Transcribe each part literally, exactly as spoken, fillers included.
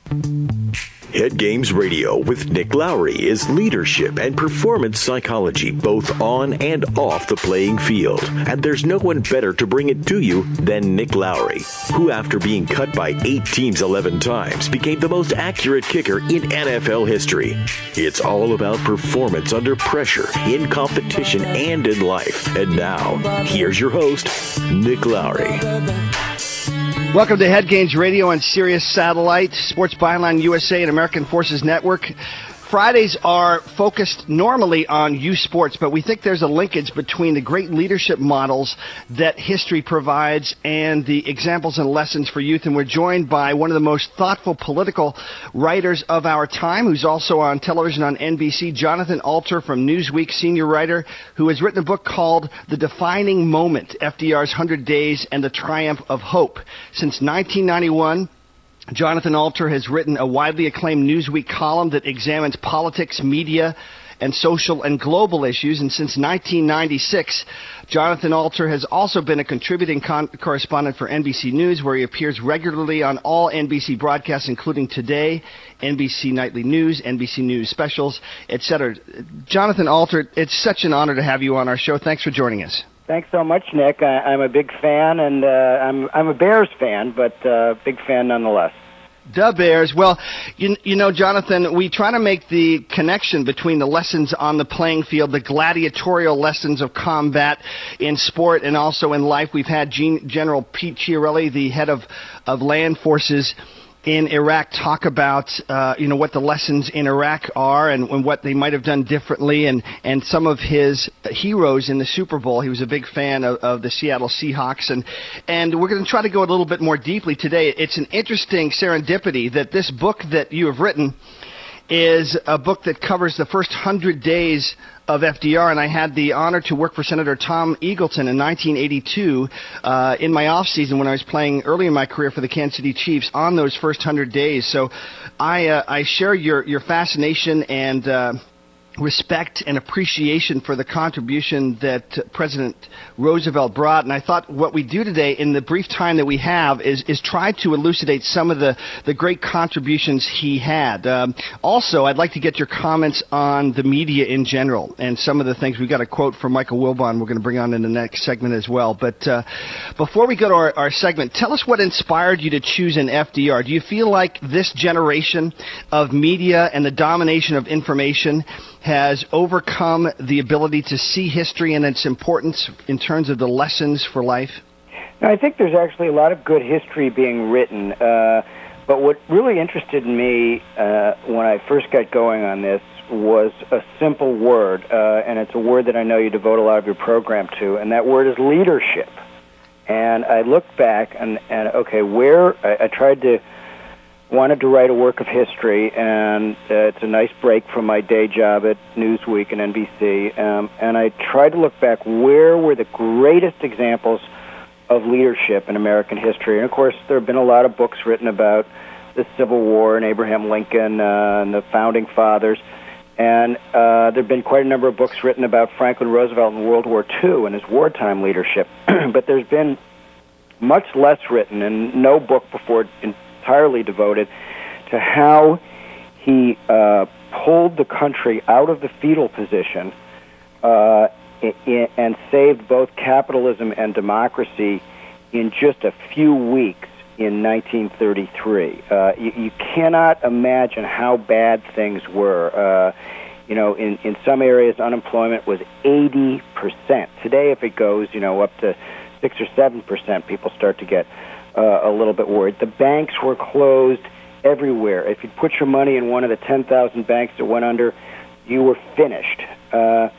Head Games Radio with Nick Lowry is leadership and performance psychology, both on and off the playing field. And there's no one better to bring it to you than Nick Lowry, who, after being cut by eight teams eleven times, became the most accurate kicker in N F L history. It's all about performance under pressure, in competition, and in life. And now, here's your host, Nick Lowry. Welcome to Head Games Radio on Sirius Satellite, Sports Byline U S A, and American Forces Network. Fridays are focused normally on youth sports, but we think there's a linkage between the great leadership models that history provides and the examples and lessons for youth. And we're joined by one of the most thoughtful political writers of our time, who's also on television on N B C, Jonathan Alter from Newsweek, senior writer, who has written a book called The Defining Moment, F D R's one hundred days and the Triumph of Hope. Since nineteen ninety-one, Jonathan Alter has written a widely acclaimed Newsweek column that examines politics, media, and social and global issues. And since nineteen ninety-six, Jonathan Alter has also been a contributing con- correspondent for N B C News, where he appears regularly on all N B C broadcasts, including Today, N B C Nightly News, N B C News Specials, et cetera. Jonathan Alter, it's such an honor to have you on our show. Thanks for joining us. Thanks so much, Nick. I, I'm a big fan, and uh, I'm I'm a Bears fan, but uh, big fan nonetheless. The Bears. Well, you, you know, Jonathan, we try to make the connection between the lessons on the playing field, the gladiatorial lessons of combat in sport and also in life. We've had Gen- General Pete Chiarelli, the head of, of land forces in Iraq, talk about, uh, you know, what the lessons in Iraq are and, and what they might have done differently, and, and some of his heroes in the Super Bowl. He was a big fan of, of the Seattle Seahawks, and, and we're going to try to go a little bit more deeply today. It's an interesting serendipity that this book that you have written is a book that covers the first hundred days of F D R, and I had the honor to work for Senator Tom Eagleton in nineteen eighty-two uh, in my off season when I was playing early in my career for the Kansas City Chiefs on those first hundred days. So I uh, I share your your fascination and uh, respect and appreciation for the contribution that President Roosevelt brought. And I thought what we do today in the brief time that we have is, is try to elucidate some of the, the great contributions he had. Um, also, I'd like to get your comments on the media in general and some of the things. We've got a quote from Michael Wilbon we're going to bring on in the next segment as well. But uh, before we go to our, our segment, tell us what inspired you to choose an F D R. Do you feel like this generation of media and the domination of information has overcome the ability to see history and its importance in terms of the lessons for life? I think there's actually a lot of good history being written, uh, but what really interested me uh, when I first got going on this was a simple word, uh, and it's a word that I know you devote a lot of your program to, and that word is leadership. And I looked back and, and okay, where I, I tried to wanted to write a work of history, and uh, it's a nice break from my day job at Newsweek and N B C, um, and I tried to look back, where were the greatest examples of leadership in American history? And, of course, there have been a lot of books written about the Civil War and Abraham Lincoln uh, and the Founding Fathers, and uh, there have been quite a number of books written about Franklin Roosevelt in World War Two and his wartime leadership, but there's been much less written, and no book before in entirely devoted to how he uh, pulled the country out of the fetal position uh, I- I- and saved both capitalism and democracy in just a few weeks in nineteen thirty-three. Uh, you, you cannot imagine how bad things were. Uh, you know, in, in some areas, unemployment was eighty percent. Today, if it goes, you know, up to six or seven percent, people start to get Uh, a little bit worried. The banks were closed everywhere. If you put your money in one of the ten thousand banks that went under, you were finished. Uh,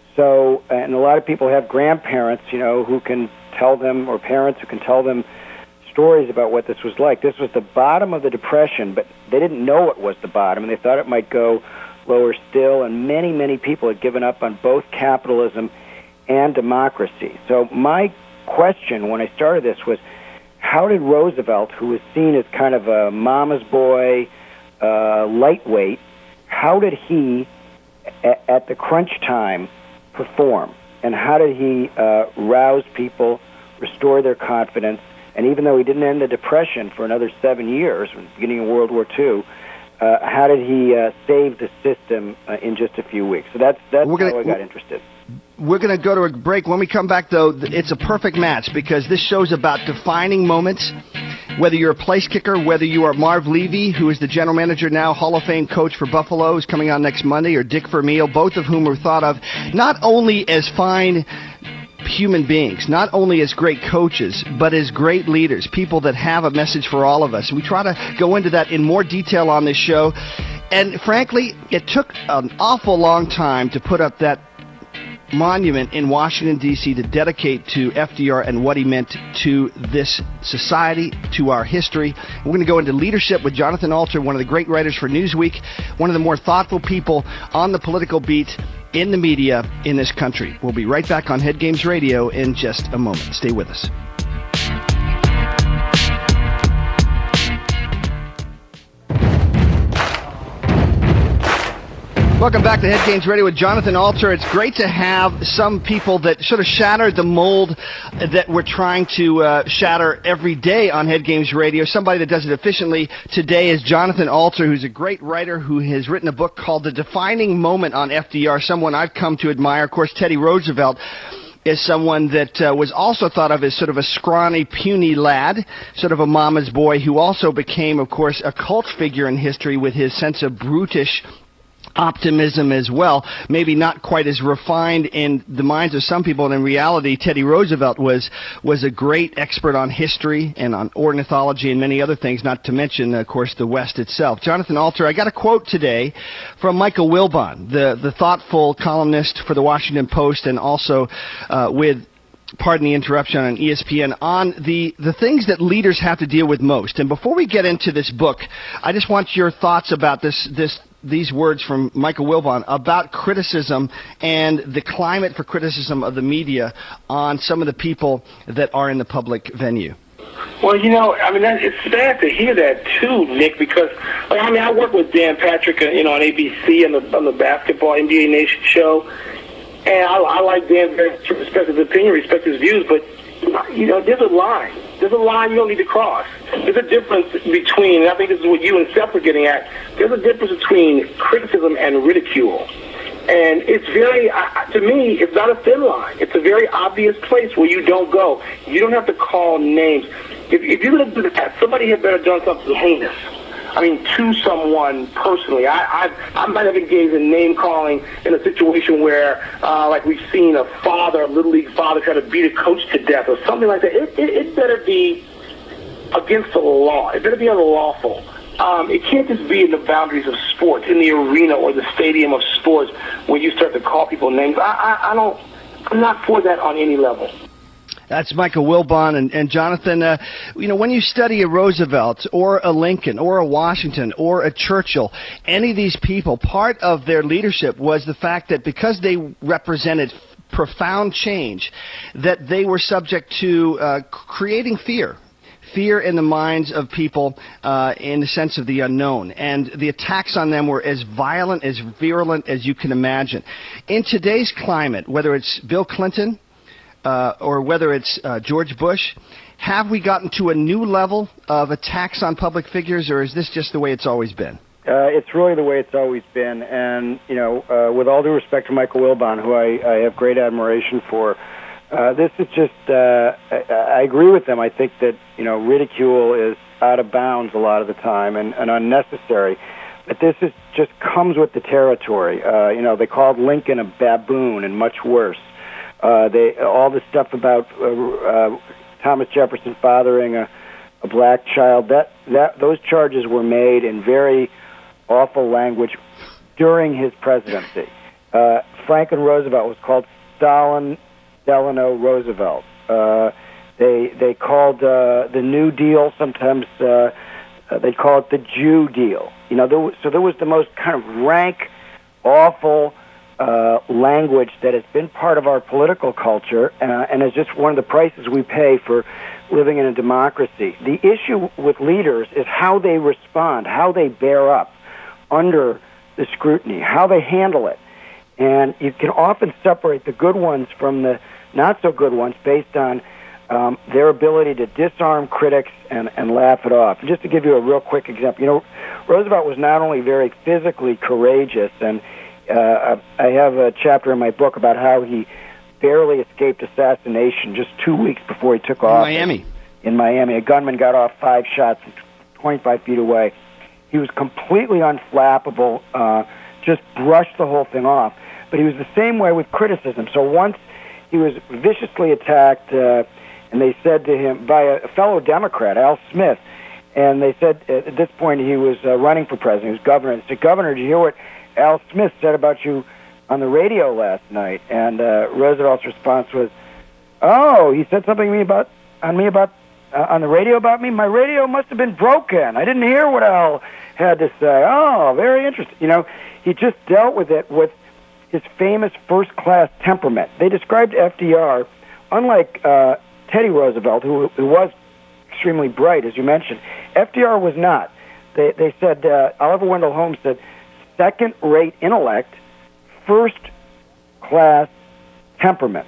so, and a lot of people have grandparents, you know, who can tell them, or parents who can tell them stories about what this was like. This was the bottom of the Depression, but they didn't know it was the bottom, and they thought it might go lower still, and many, many people had given up on both capitalism and democracy. So my question when I started this was, how did Roosevelt, who was seen as kind of a mama's boy, uh, lightweight, how did he, a- at the crunch time, perform? And how did he uh, rouse people, restore their confidence, And even though he didn't end the Depression for another seven years, beginning of World War Two, uh, how did he uh, save the system uh, in just a few weeks? So that's that's gonna, how I got interested. We're going to go to a break. When we come back, though, it's a perfect match because this show's about defining moments. Whether you're a place kicker, whether you are Marv Levy, who is the general manager now, Hall of Fame coach for Buffalo, who's coming on next Monday, or Dick Vermeil, both of whom are thought of not only as fine human beings, not only as great coaches, but as great leaders, people that have a message for all of us. We try to go into that in more detail on this show. And frankly, it took an awful long time to put up that monument in Washington, D C to dedicate to F D R and what he meant to this society, to our history. We're going to go into leadership with Jonathan Alter, one of the great writers for Newsweek, one of the more thoughtful people on the political beat in the media in this country. We'll be right back on Head Games Radio in just a moment. Stay with us. Welcome back to Head Games Radio with Jonathan Alter. It's great to have some people that sort of shattered the mold that we're trying to uh, shatter every day on Head Games Radio. Somebody that does it efficiently today is Jonathan Alter, who's a great writer who has written a book called The Defining Moment on F D R, someone I've come to admire. Of course, Teddy Roosevelt is someone that uh, was also thought of as sort of a scrawny, puny lad, sort of a mama's boy, who also became, of course, a cult figure in history with his sense of brutish optimism as well, maybe not quite as refined in the minds of some people, and in reality, Teddy Roosevelt was was a great expert on history and on ornithology and many other things, not to mention, of course, the West itself. Jonathan Alter, I got a quote today from Michael Wilbon, the, the thoughtful columnist for the Washington Post and also uh, with pardon the interruption, on E S P N, on the, the things that leaders have to deal with most. And before we get into this book, I just want your thoughts about this this these words from Michael Wilbon about criticism and the climate for criticism of the media on some of the people that are in the public venue. Well, you know, I mean, that, it's sad to hear that too, Nick, because like, I mean, I work with Dan Patrick, you know, on A B C on the on the basketball N B A Nation show, and I, I like Dan very much, respect his opinion, respect his views, but you know, there's a line. There's a line you don't need to cross. There's a difference between, and I think this is what you and Seth are getting at, there's a difference between criticism and ridicule. And it's very, uh, to me, it's not a thin line. It's a very obvious place where you don't go. You don't have to call names. If, if you're going to do that, somebody had better done something heinous. I mean, to someone personally. I, I I might have engaged in name-calling in a situation where, uh, like we've seen a father, a Little League father, try to beat a coach to death or something like that. It, it, it better be against the law. It better be unlawful. Um, it can't just be in the boundaries of sports, in the arena or the stadium of sports, where you start to call people names. I, I, I don't, I'm not for that on any level. That's Michael Wilbon. And, and Jonathan, uh, you know, when you study a Roosevelt or a Lincoln or a Washington or a Churchill, any of these people, part of their leadership was the fact that because they represented profound change, that they were subject to uh, creating fear. Fear in the minds of people uh, in the sense of the unknown. And the attacks on them were as violent, as virulent as you can imagine. In today's climate, whether it's Bill Clinton, Uh, or whether it's uh, George Bush, have we gotten to a new level of attacks on public figures, or is this just the way it's always been? Uh, it's really the way it's always been. And, you know, uh, with all due respect to Michael Wilbon, who I, I have great admiration for, uh, this is just, uh, I, I agree with them. I think that, you know, ridicule is out of bounds a lot of the time and, and unnecessary. But this is just comes with the territory. Uh, you know, they called Lincoln a baboon and much worse. Uh, they all the stuff about uh, uh, Thomas Jefferson fathering a, a black child. That that those charges were made in very awful language during his presidency. Uh, Franklin Roosevelt was called Stalin Delano Roosevelt. Uh, they they called uh, the New Deal sometimes. Uh, uh, they call it the Jew deal. You know, there was, so there was the most kind of rank, awful. Uh, language that has been part of our political culture uh, and is just one of the prices we pay for living in a democracy. The issue with leaders is how they respond, how they bear up under the scrutiny, how they handle it. And you can often separate the good ones from the not-so-good ones based on um, their ability to disarm critics and, and laugh it off. Just to give you a real quick example, you know, Roosevelt was not only very physically courageous, and uh, I have a chapter in my book about how he barely escaped assassination just two weeks before he took off. In Miami. In Miami. A gunman got off five shots from twenty-five feet away. He was completely unflappable, uh, just brushed the whole thing off. But he was the same way with criticism. So once he was viciously attacked, uh, and they said to him, by a fellow Democrat, Al Smith, and they said at this point he was uh, running for president, he was governor. They said, Governor, did you hear what Al Smith said about you on the radio last night? And uh, Roosevelt's response was, oh, he said something to me about, on me about, uh, on the radio about me? My radio must have been broken. I didn't hear what Al had to say. Oh, very interesting. You know, he just dealt with it with his famous first-class temperament. They described F D R, unlike uh, Teddy Roosevelt, who, who was extremely bright, as you mentioned. F D R was not. They, they said, uh, Oliver Wendell Holmes said, second-rate intellect, first-class temperament.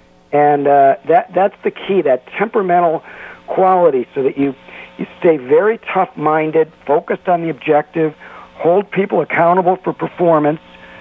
And uh, that that's the key, that temperamental quality, so that you, you stay very tough-minded, focused on the objective, hold people accountable for performance,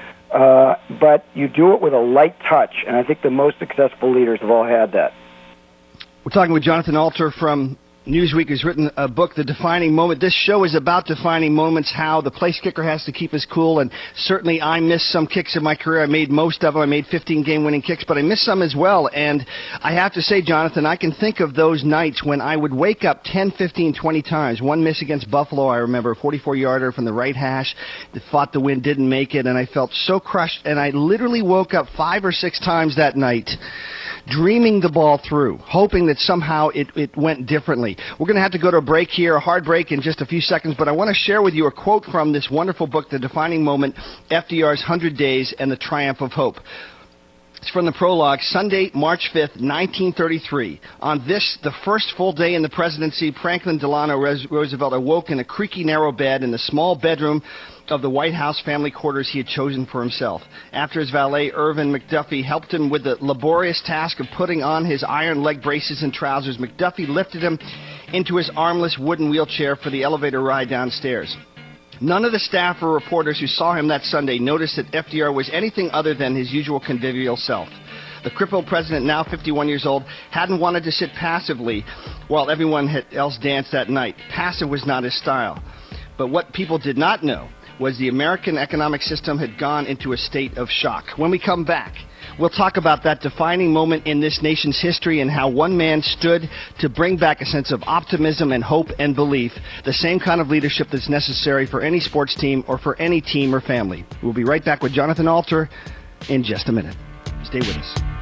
uh, but you do it with a light touch. And I think the most successful leaders have all had that. We're talking with Jonathan Alter from Newsweek, who's written a book, The Defining Moment. This show is about defining moments, how the place kicker has to keep us cool, and certainly I missed some kicks in my career. I made most of them. I made fifteen game-winning kicks, but I missed some as well. And I have to say, Jonathan, I can think of those nights when I would wake up ten, fifteen, twenty times. One miss against Buffalo, I remember, a forty-four-yarder from the right hash that fought the wind, didn't make it, and I felt so crushed, and I literally woke up five or six times that night dreaming the ball through, hoping that somehow it, it went differently. We're going to have to go to a break here, a hard break in just a few seconds, but I want to share with you a quote from this wonderful book, The Defining Moment, F D R's one hundred days and the Triumph of Hope. It's from the prologue, Sunday, March fifth, nineteen thirty-three. On this, the first full day in the presidency, Franklin Delano Roosevelt awoke in a creaky, narrow bed in the small bedroom of the White House family quarters he had chosen for himself. After his valet, Irvin McDuffie, helped him with the laborious task of putting on his iron leg braces and trousers, McDuffie lifted him into his armless wooden wheelchair for the elevator ride downstairs. None of the staff or reporters who saw him that Sunday noticed that F D R was anything other than his usual convivial self. The crippled president, now fifty-one years old, hadn't wanted to sit passively while everyone else danced that night. Passive was not his style. But what people did not know was the American economic system had gone into a state of shock. When we come back, we'll talk about that defining moment in this nation's history and how one man stood to bring back a sense of optimism and hope and belief, the same kind of leadership that's necessary for any sports team or for any team or family. We'll be right back with Jonathan Alter in just a minute. Stay with us.